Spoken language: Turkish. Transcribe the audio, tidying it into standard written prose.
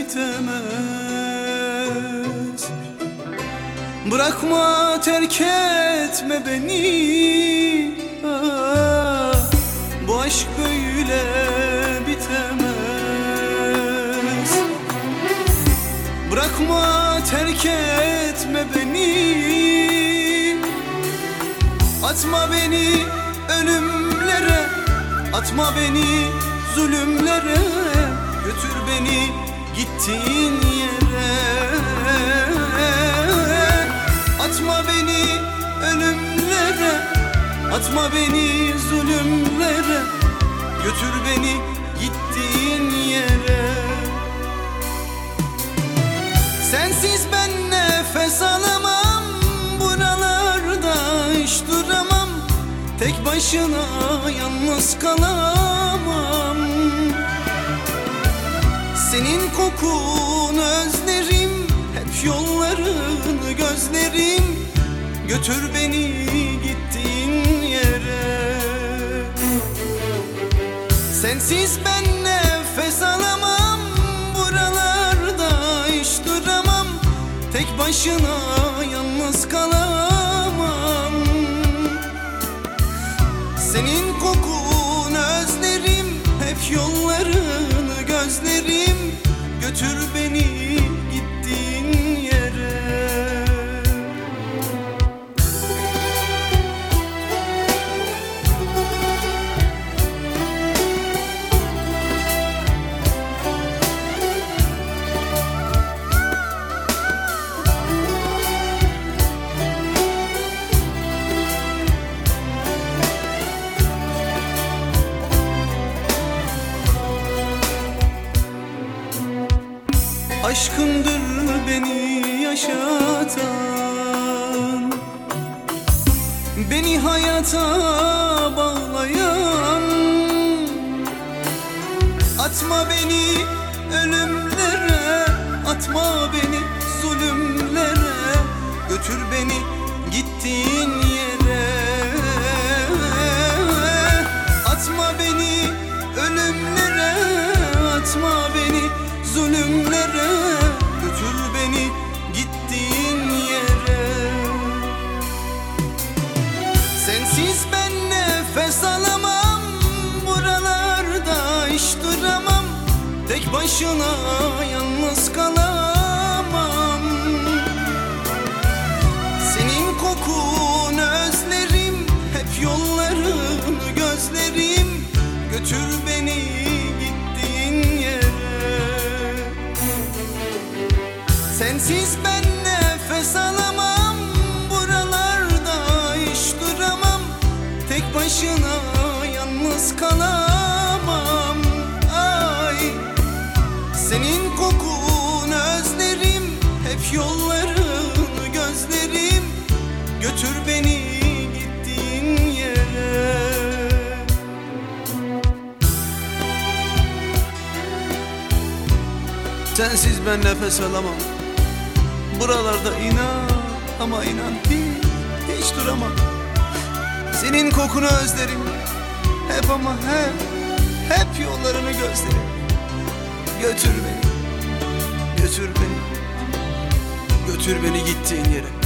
bitemez. Bırakma, terk etme beni, ah, bu aşk böyle bitemez. Bırakma, terk etme beni, atma beni ölümlere, atma beni zulümlere, götür beni gittiğin yere. Atma beni ölümlere, atma beni zulümlere, götür beni gittiğin yere. Sensiz ben nefes alamam, buralarda hiç duramam, tek başına yalnız kalamam. Senin kokunu özlerim, hep yollarını gözlerim, götür beni gittiğin yere. Sensiz ben nefes alamam, buralarda hiç duramam, tek başına yalnız kalamam. Senin kokunu özlerim, hep yollarını gözlerim, götür beni gittiğin yere. Aşkındır beni yaşatan, beni hayata bağlayan. Atma beni ölümlere, atma beni zulümlere, götür beni gittiğin yere. Atma beni ölümlere, atma beni zulümlere, götür beni gittiğin yere. Sensiz ben nefes alamam, buralarda hiç duramam, tek başına yalnız kalamam. Senin kokunu özlerim, hep yollarını gözlerim, götür beni gittiğin yere. Sensiz ben nefes alamam, buralarda hiç duramam, tek başına yalnız kalamam. Ay, senin kokunu özlerim, hep yollarını gözlerim, götür beni gittiğin yere. Sensiz ben nefes alamam, buralarda inan ama inan hiç duramam. Senin kokunu özlerim, hep ama hep yollarını gözlerim, götür beni, götür beni, götür beni gittiğin yere.